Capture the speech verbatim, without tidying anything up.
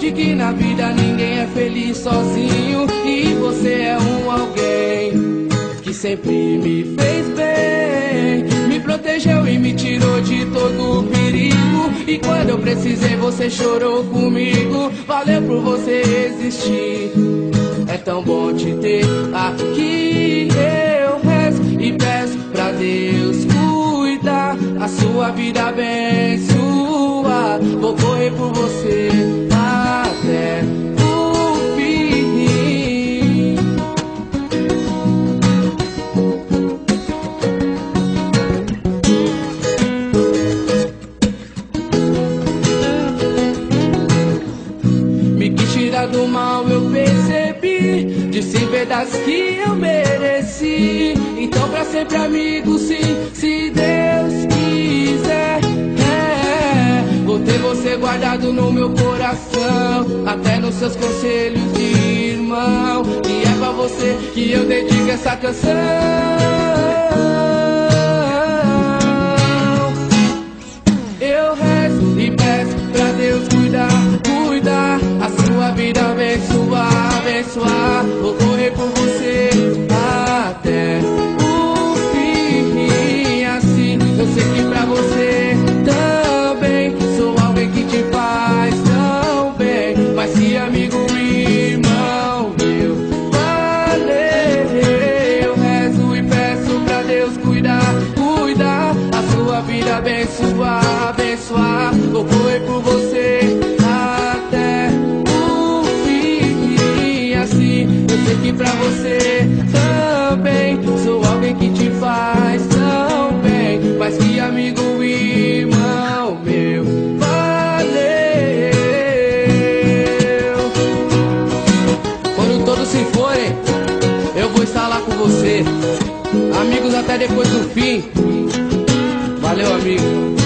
de que na vida ninguém é feliz sozinho, e você é um alguém que sempre me fez bem, me protegeu e me tirou de todo o perigo. E quando eu precisei você chorou comigo. Valeu por você existir, é tão bom te ter aqui. Eu rezo e peço pra Deus cuidar, a sua vida abençoar. Vou correr por você até o fim. Me quis tirar do mal, eu percebi, disse verdades que eu mereci. Então pra sempre amigo, sim, se Deus quiser, é, vou ter você guardado no meu coração, até nos seus conselhos de irmão. E é pra você que eu dedico essa canção. Eu rezo e peço pra Deus cuidar, cuidar, a sua vida abençoar, abençoar. Vou correr por você até o fim. Assim eu sei que pra você também sou alguém que te faz tão bem. Mas se amigo, irmão meu, valeu. Eu rezo e peço pra Deus cuidar, cuidar, a sua vida abençoar, abençoar. Vou correr por você até o fim. Assim eu sei que pra você também sou alguém que te faz tão bem. Mas que amigo, irmão meu, valeu. Quando todos se forem, eu vou estar lá com você. Amigos até depois do fim. Valeu, amigo.